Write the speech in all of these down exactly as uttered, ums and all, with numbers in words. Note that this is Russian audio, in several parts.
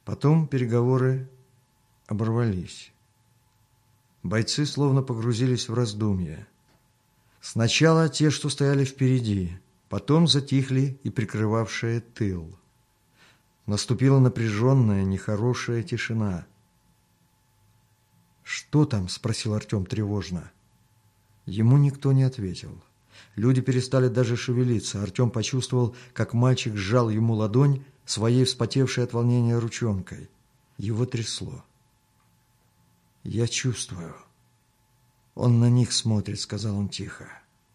Потом переговоры оборвались. Бойцы словно погрузились в раздумья. Сначала те, что стояли впереди, потом затихли и прикрывавшие тыл. Наступила напряженная, нехорошая тишина. «Что там?» – спросил Артем тревожно. Ему никто не ответил. Люди перестали даже шевелиться. Артем почувствовал, как мальчик сжал ему ладонь своей вспотевшей от волнения ручонкой. Его трясло. «Я чувствую. Он на них смотрит», — сказал он тихо.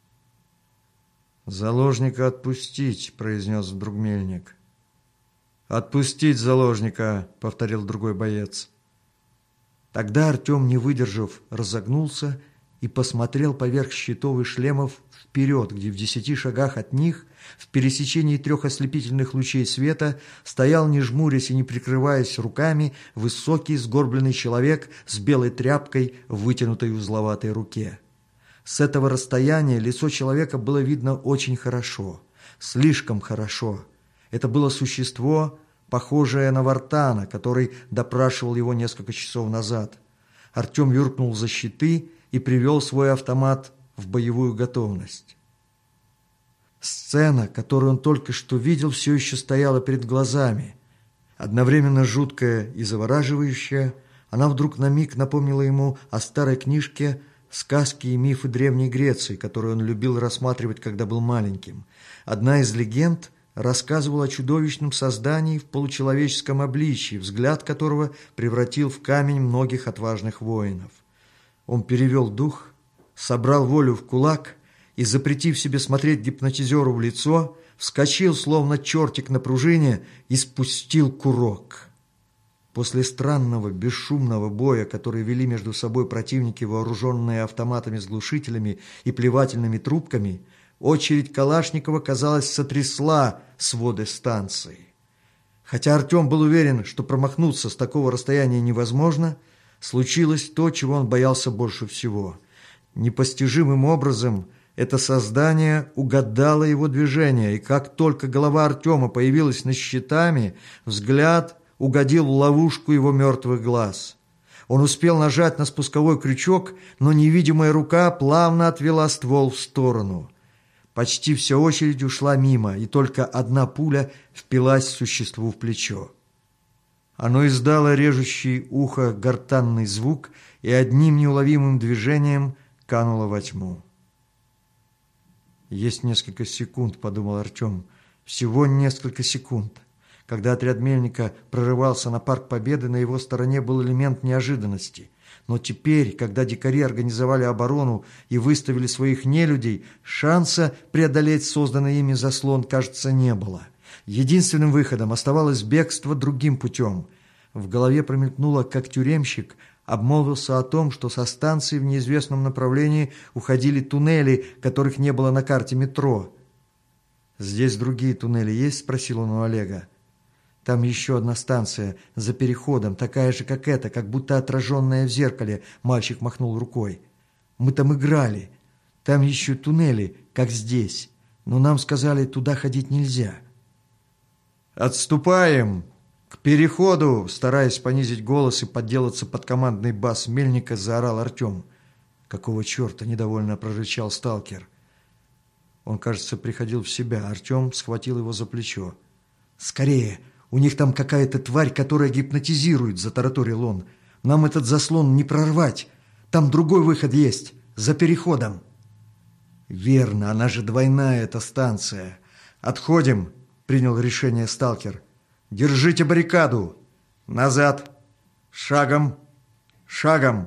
«Заложника отпустить», — произнес вдруг Мельник. «Отпустить заложника», — повторил другой боец. Тогда Артем, не выдержав, разогнулся и посмотрел поверх щитов и шлемов вперед, где в десяти шагах от них, в пересечении трех ослепительных лучей света, стоял, не жмурясь и не прикрываясь руками, высокий сгорбленный человек с белой тряпкой в вытянутой узловатой руке. С этого расстояния лицо человека было видно очень хорошо, слишком хорошо. Это было существо, похожее на Вартана, который допрашивал его несколько часов назад. Артем юркнул за щиты и привел свой автомат в боевую готовность. Сцена, которую он только что видел, все еще стояла перед глазами. Одновременно жуткая и завораживающая, она вдруг на миг напомнила ему о старой книжке «Сказки и мифы Древней Греции», которую он любил рассматривать, когда был маленьким. Одна из легенд рассказывала о чудовищном создании в получеловеческом обличии, взгляд которого превратил в камень многих отважных воинов. Он перевел дух, собрал волю в кулак и, запретив себе смотреть гипнотизеру в лицо, вскочил, словно чертик на пружине, и спустил курок. После странного, бесшумного боя, который вели между собой противники, вооруженные автоматами с глушителями и плевательными трубками, очередь Калашникова, казалось, сотрясла своды станции. Хотя Артем был уверен, что промахнуться с такого расстояния невозможно, случилось то, чего он боялся больше всего. Непостижимым образом это создание угадало его движение, и как только голова Артема появилась над щитами, взгляд угодил в ловушку его мертвых глаз. Он успел нажать на спусковой крючок, но невидимая рука плавно отвела ствол в сторону. Почти вся очередь ушла мимо, и только одна пуля впилась существу в плечо. Оно издало режущий ухо гортанный звук и одним неуловимым движением кануло во тьму. «Есть несколько секунд», — подумал Артем, — «всего несколько секунд». Когда отряд Мельника прорывался на Парк Победы, на его стороне был элемент неожиданности. Но теперь, когда дикари организовали оборону и выставили своих нелюдей, шанса преодолеть созданный ими заслон, кажется, не было. Единственным выходом оставалось бегство другим путем. В голове промелькнуло, как тюремщик обмолвился о том, что со станции в неизвестном направлении уходили туннели, которых не было на карте метро. «Здесь другие туннели есть?» – спросил он у Олега. «Там еще одна станция, за переходом, такая же, как эта, как будто отраженная в зеркале», – мальчик махнул рукой. «Мы там играли. Там еще туннели, как здесь. Но нам сказали, туда ходить нельзя». «Отступаем! К переходу!» – стараясь понизить голос и подделаться под командный бас Мельника, заорал Артем. «Какого черта?» – недовольно прорычал сталкер. Он, кажется, приходил в себя. Артем схватил его за плечо. «Скорее! У них там какая-то тварь, которая гипнотизирует», – затараторил он. «Нам этот заслон не прорвать. Там другой выход есть, за переходом». «Верно, она же двойная, эта станция. Отходим», – принял решение сталкер. «Держите баррикаду! Назад! Шагом! Шагом!»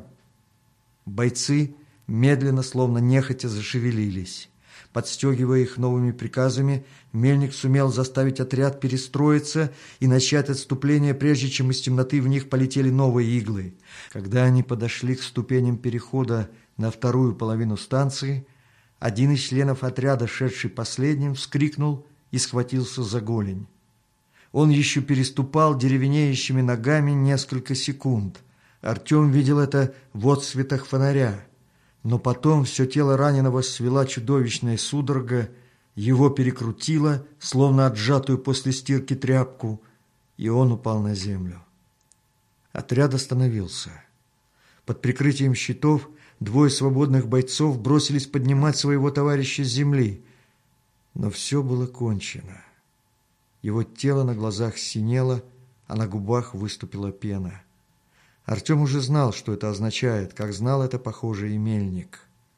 Бойцы медленно, словно нехотя, зашевелились. Подстегивая их новыми приказами, Мельник сумел заставить отряд перестроиться и начать отступление, прежде чем из темноты в них полетели новые иглы. Когда они подошли к ступеням перехода на вторую половину станции, один из членов отряда, шедший последним, вскрикнул и схватился за голень. Он еще переступал деревенеющими ногами несколько секунд. Артем видел это в отсветах фонаря. Но потом все тело раненого свела чудовищная судорога, его перекрутило, словно отжатую после стирки тряпку, и он упал на землю. Отряд остановился. Под прикрытием щитов двое свободных бойцов бросились поднимать своего товарища с земли. Но все было кончено. Его тело на глазах синело, а на губах выступила пена. Артем уже знал, что это означает, как знал это, похоже, и Мельник.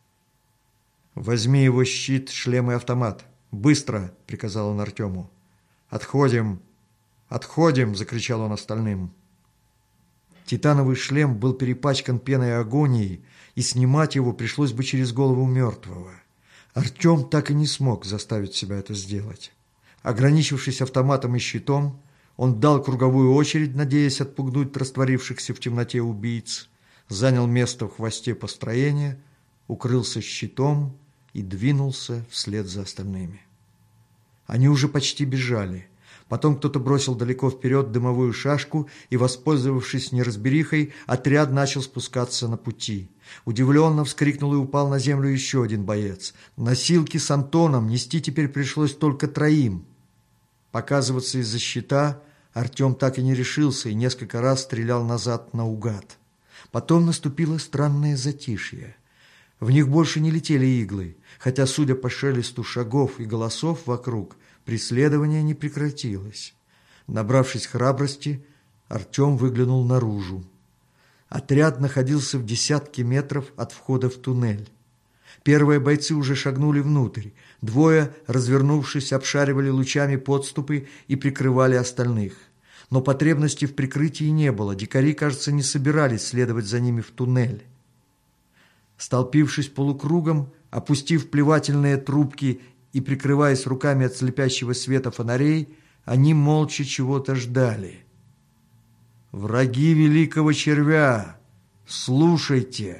«Возьми его щит, шлем и автомат. Быстро!» — приказал он Артему. «Отходим! Отходим!» — закричал он остальным. Титановый шлем был перепачкан пеной агонии, и снимать его пришлось бы через голову мертвого. Артем так и не смог заставить себя это сделать. Ограничившись автоматом и щитом, он дал круговую очередь, надеясь отпугнуть растворившихся в темноте убийц, занял место в хвосте построения, укрылся щитом и двинулся вслед за остальными. Они уже почти бежали. Потом кто-то бросил далеко вперед дымовую шашку, и, воспользовавшись неразберихой, отряд начал спускаться на пути. Удивленно вскрикнул и упал на землю еще один боец. Носилки с Антоном нести теперь пришлось только троим. Показываться из-за щита Артем так и не решился и несколько раз стрелял назад наугад. Потом наступило странное затишье. В них больше не летели иглы, хотя, судя по шелесту шагов и голосов вокруг, преследование не прекратилось. Набравшись храбрости, Артем выглянул наружу. Отряд находился в десятке метров от входа в туннель. Первые бойцы уже шагнули внутрь. Двое, развернувшись, обшаривали лучами подступы и прикрывали остальных. Но потребности в прикрытии не было. Дикари, кажется, не собирались следовать за ними в туннель. Столпившись полукругом, опустив плевательные трубки и прикрываясь руками от слепящего света фонарей, они молча чего-то ждали. «Враги великого червя! Слушайте!»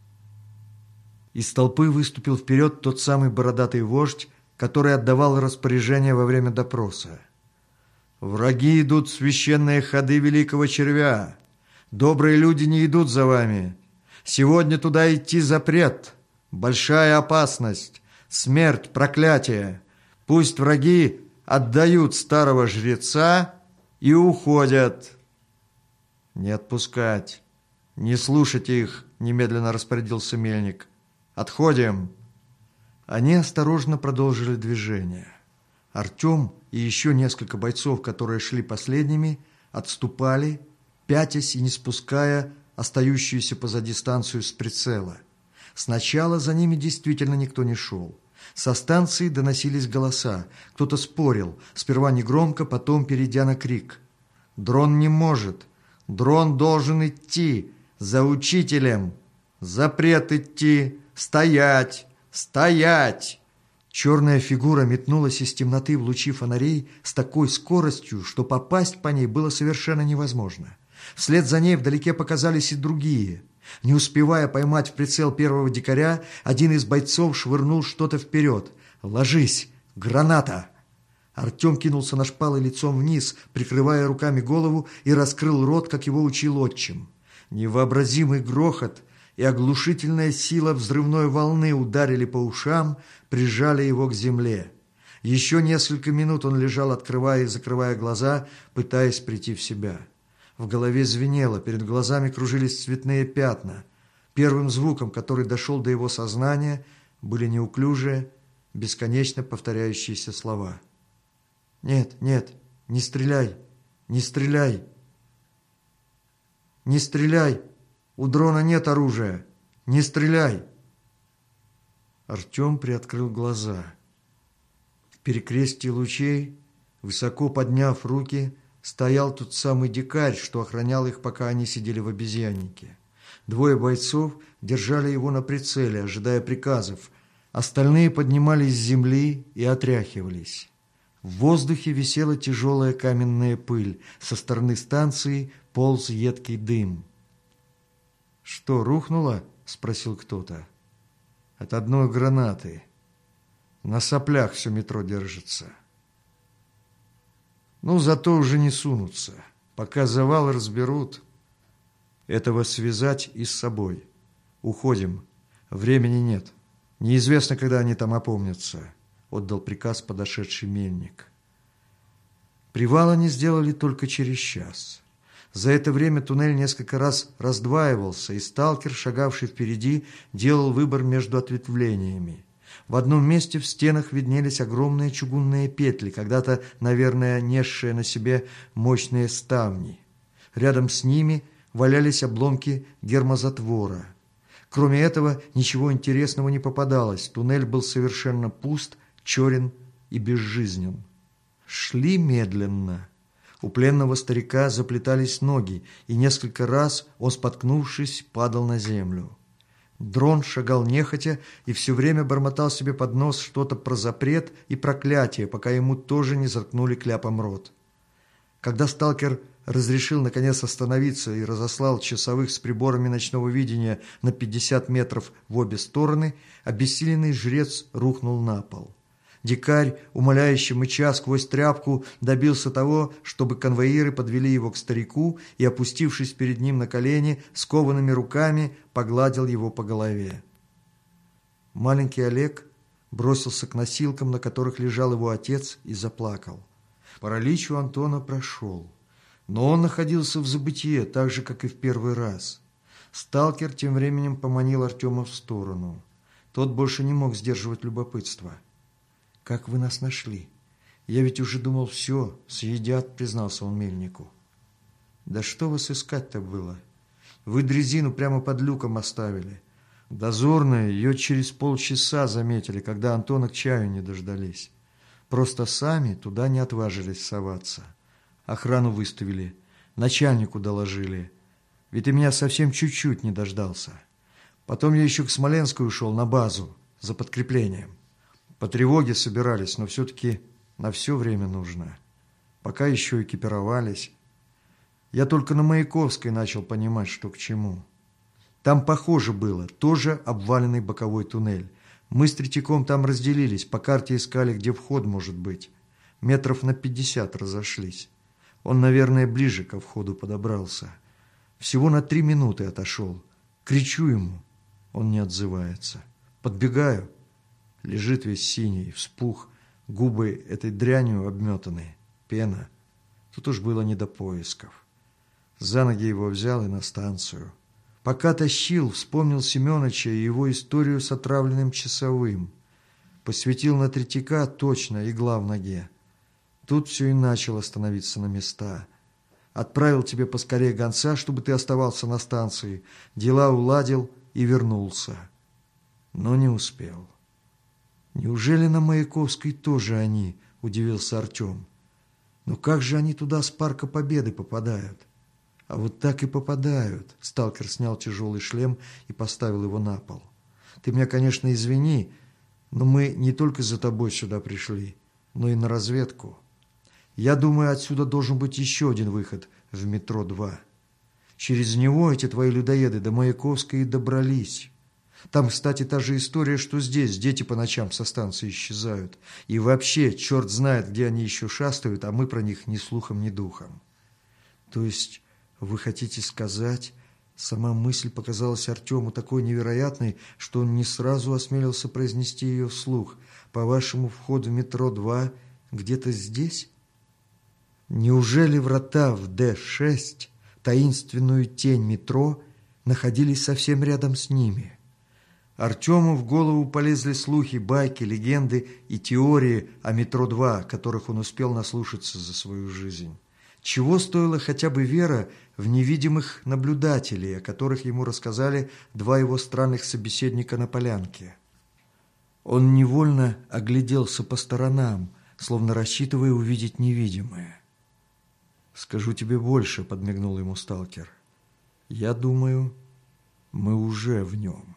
Из толпы выступил вперед тот самый бородатый вождь, который отдавал распоряжение во время допроса. «Враги идут в священные ходы великого червя. Добрые люди не идут за вами. Сегодня туда идти запрет. Большая опасность. Смерть, проклятие. Пусть враги отдают старого жреца и уходят». «Не отпускать, не слушать их», — немедленно распорядился Мельник. «Отходим». Они осторожно продолжили движение. Артем и еще несколько бойцов, которые шли последними, отступали, пятясь и не спуская остающуюся позади станцию с прицела. Сначала за ними действительно никто не шел. Со станции доносились голоса. Кто-то спорил, сперва негромко, потом перейдя на крик. «Дрон не может! Дрон должен идти! За учителем! Запрет идти! Стоять! Стоять!» Черная фигура метнулась из темноты в лучи фонарей с такой скоростью, что попасть по ней было совершенно невозможно. Вслед за ней вдалеке показались и другие. Не успевая поймать в прицел первого дикаря, один из бойцов швырнул что-то вперед. «Ложись! Граната!» Артем кинулся на шпалы лицом вниз, прикрывая руками голову, и раскрыл рот, как его учил отчим. Невообразимый грохот и оглушительная сила взрывной волны ударили по ушам, прижали его к земле. Еще несколько минут он лежал, открывая и закрывая глаза, пытаясь прийти в себя. В голове звенело, перед глазами кружились цветные пятна. Первым звуком, который дошел до его сознания, были неуклюжие, бесконечно повторяющиеся слова. «Нет, нет, не стреляй, не стреляй! Не стреляй! У дрона нет оружия! Не стреляй!» Артем приоткрыл глаза. В перекрестии лучей, высоко подняв руки, стоял тот самый дикарь, что охранял их, пока они сидели в обезьяннике. Двое бойцов держали его на прицеле, ожидая приказов. Остальные поднимались с земли и отряхивались. В воздухе висела тяжелая каменная пыль. Со стороны станции полз едкий дым. «Что, рухнуло?» — спросил кто-то. «От одной гранаты. На соплях все метро держится». «Ну, зато уже не сунутся. Пока завал разберут. Этого связать и с собой. Уходим. Времени нет. Неизвестно, когда они там опомнятся», — отдал приказ подошедший Мельник. Привал они сделали только через час. За это время туннель несколько раз раздваивался, и сталкер, шагавший впереди, делал выбор между ответвлениями. В одном месте в стенах виднелись огромные чугунные петли, когда-то, наверное, несшие на себе мощные ставни. Рядом с ними валялись обломки гермозатвора. Кроме этого, ничего интересного не попадалось. Туннель был совершенно пуст, черен и безжизнен. Шли медленно. У пленного старика заплетались ноги, и несколько раз он, споткнувшись, падал на землю. Дрон шагал нехотя и все время бормотал себе под нос что-то про запрет и проклятие, пока ему тоже не заткнули кляпом рот. Когда сталкер разрешил наконец остановиться и разослал часовых с приборами ночного видения на пятьдесят метров в обе стороны, обессиленный жрец рухнул на пол. Дикарь, умоляюще мыча сквозь тряпку, добился того, чтобы конвоиры подвели его к старику и, опустившись перед ним на колени, скованными руками погладил его по голове. Маленький Олег бросился к носилкам, на которых лежал его отец, и заплакал. Паралич у Антона прошел, но он находился в забытье, так же, как и в первый раз. Сталкер тем временем поманил Артема в сторону. Тот больше не мог сдерживать любопытство. «Как вы нас нашли? Я ведь уже думал, все, съедят», — признался он мельнику. «Да что вас искать-то было? Вы дрезину прямо под люком оставили. Дозорные ее через полчаса заметили, когда Антона к чаю не дождались. Просто сами туда не отважились соваться. Охрану выставили, начальнику доложили. Ведь ты меня совсем чуть-чуть не дождался. Потом я еще к Смоленску ушел на базу за подкреплением. По тревоге собирались, но все-таки на все время нужно. Пока еще экипировались. Я только на Маяковской начал понимать, что к чему. Там похоже было, тоже обваленный боковой туннель. Мы с Третьяком там разделились, по карте искали, где вход может быть. Метров на пятьдесят разошлись. Он, наверное, ближе ко входу подобрался. Всего на три минуты отошел. Кричу ему, он не отзывается. Подбегаю. Лежит весь синий, вспух, губы этой дрянью обметаны, пена. Тут уж было не до поисков. За ноги его взял и на станцию. Пока тащил, вспомнил Семеновича и его историю с отравленным часовым. Посветил на Третьяка, точно, игла в ноге. Тут все и начало становиться на места. Отправил тебе поскорее гонца, чтобы ты оставался на станции, дела уладил и вернулся. Но не успел. «Неужели на Маяковской тоже они?» – удивился Артем. «Но как же они туда с Парка Победы попадают?» «А вот так и попадают», – сталкер снял тяжелый шлем и поставил его на пол. «Ты меня, конечно, извини, но мы не только за тобой сюда пришли, но и на разведку. Я думаю, отсюда должен быть еще один выход в метро два. Через него эти твои людоеды до Маяковской и добрались». Там, кстати, та же история, что здесь. Дети по ночам со станции исчезают. И вообще, черт знает, где они еще шастают, а мы про них ни слухом, ни духом. То есть, вы хотите сказать... Сама мысль показалась Артему такой невероятной, что он не сразу осмелился произнести ее вслух. По-вашему, вход в метро два где-то здесь? Неужели врата в Д шесть, таинственную тень метро, находились совсем рядом с ними? Артему в голову полезли слухи, байки, легенды и теории о метро два, которых он успел наслушаться за свою жизнь. Чего стоила хотя бы вера в невидимых наблюдателей, о которых ему рассказали два его странных собеседника на полянке. Он невольно огляделся по сторонам, словно рассчитывая увидеть невидимое. «Скажу тебе больше», — подмигнул ему сталкер. «Я думаю, мы уже в нем».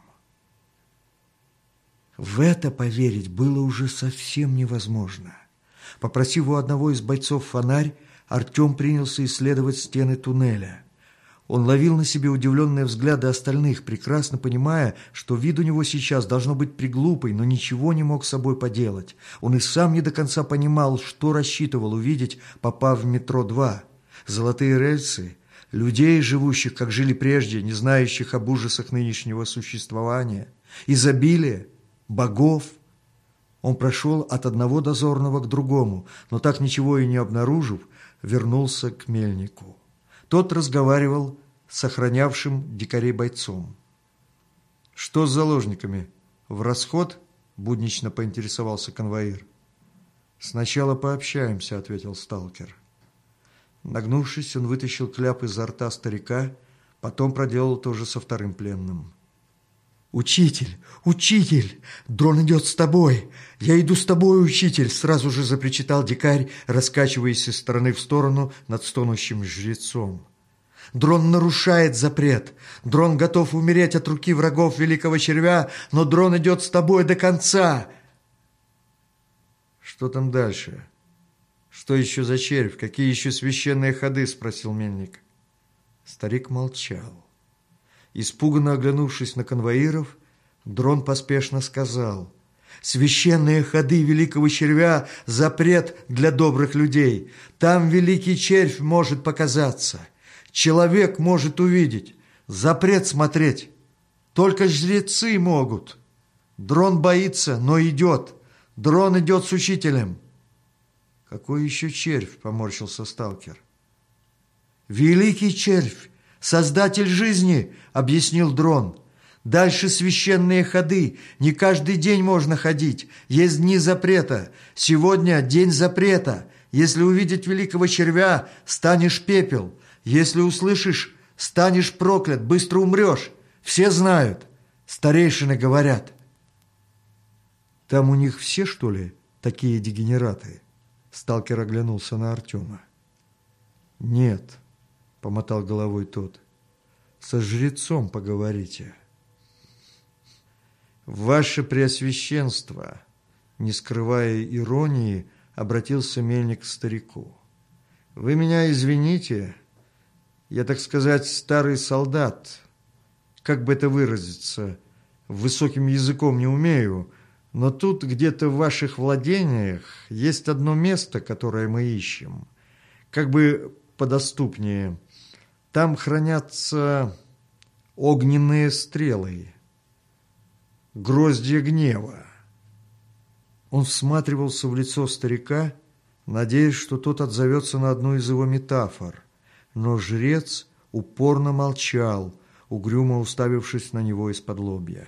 В это поверить было уже совсем невозможно. Попросив у одного из бойцов фонарь, Артем принялся исследовать стены туннеля. Он ловил на себе удивленные взгляды остальных, прекрасно понимая, что вид у него сейчас должно быть приглупый, но ничего не мог с собой поделать. Он и сам не до конца понимал, что рассчитывал увидеть, попав в метро два. Золотые рельсы, людей, живущих, как жили прежде, не знающих об ужасах нынешнего существования, изобилие, богов. Он прошел от одного дозорного к другому, но так ничего и не обнаружив, вернулся к мельнику. Тот разговаривал с охранявшим дикарей бойцом. «Что с заложниками? В расход?» – буднично поинтересовался конвоир. «Сначала пообщаемся», – ответил сталкер. Нагнувшись, он вытащил кляп изо рта старика, потом проделал то же со вторым пленным. «Учитель! Учитель! Дрон идет с тобой! Я иду с тобой, учитель!» Сразу же запричитал дикарь, раскачиваясь из стороны в сторону над стонущим жрецом. «Дрон нарушает запрет! Дрон готов умереть от руки врагов великого червя, но дрон идет с тобой до конца!» «Что там дальше? Что еще за червь? Какие еще священные ходы?» – спросил мельник. Старик молчал. Испуганно оглянувшись на конвоиров, дрон поспешно сказал: «Священные ходы великого червя – запрет для добрых людей. Там великий червь может показаться. Человек может увидеть. Запрет смотреть. Только жрецы могут. Дрон боится, но идет. Дрон идет с учителем». «Какой еще червь?» – поморщился сталкер. «Великий червь, создатель жизни», – объяснил дрон. «Дальше священные ходы. Не каждый день можно ходить. Есть дни запрета. Сегодня день запрета. Если увидеть великого червя, станешь пепел. Если услышишь, станешь проклят, быстро умрешь. Все знают. Старейшины говорят». «Там у них все, что ли, такие дегенераты?» Сталкер оглянулся на Артема. «Нет», — помотал головой тот, — «со жрецом поговорите». «Ваше Преосвященство», — не скрывая иронии, обратился мельник к старику. «Вы меня извините, я, так сказать, старый солдат. Как бы это выразиться, высоким языком не умею, но тут где-то в ваших владениях есть одно место, которое мы ищем, как бы подоступнее. Там хранятся огненные стрелы, гроздья гнева». Он всматривался в лицо старика, надеясь, что тот отзовется на одну из его метафор, но жрец упорно молчал, угрюмо уставившись на него из-под лобья.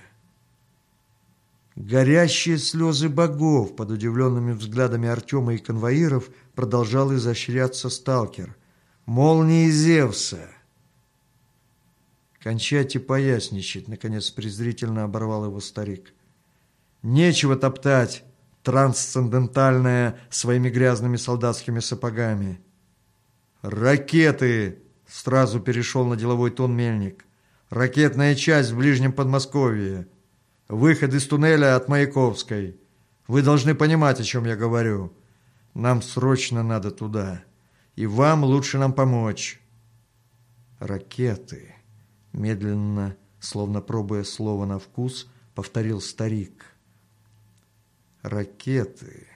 Горящие слезы богов под удивленными взглядами Артема и конвоиров продолжал изощряться сталкер. «Молнии Зевса!» «Кончайте поясничать», — наконец презрительно оборвал его старик. «Нечего топтать трансцендентальное своими грязными солдатскими сапогами». «Ракеты!» — сразу перешел на деловой тон мельник. «Ракетная часть в Ближнем Подмосковье. Выход из туннеля от Маяковской. Вы должны понимать, о чем я говорю. Нам срочно надо туда. И вам лучше нам помочь». «Ракеты», — медленно, словно пробуя слово на вкус, повторил старик. «Ракеты».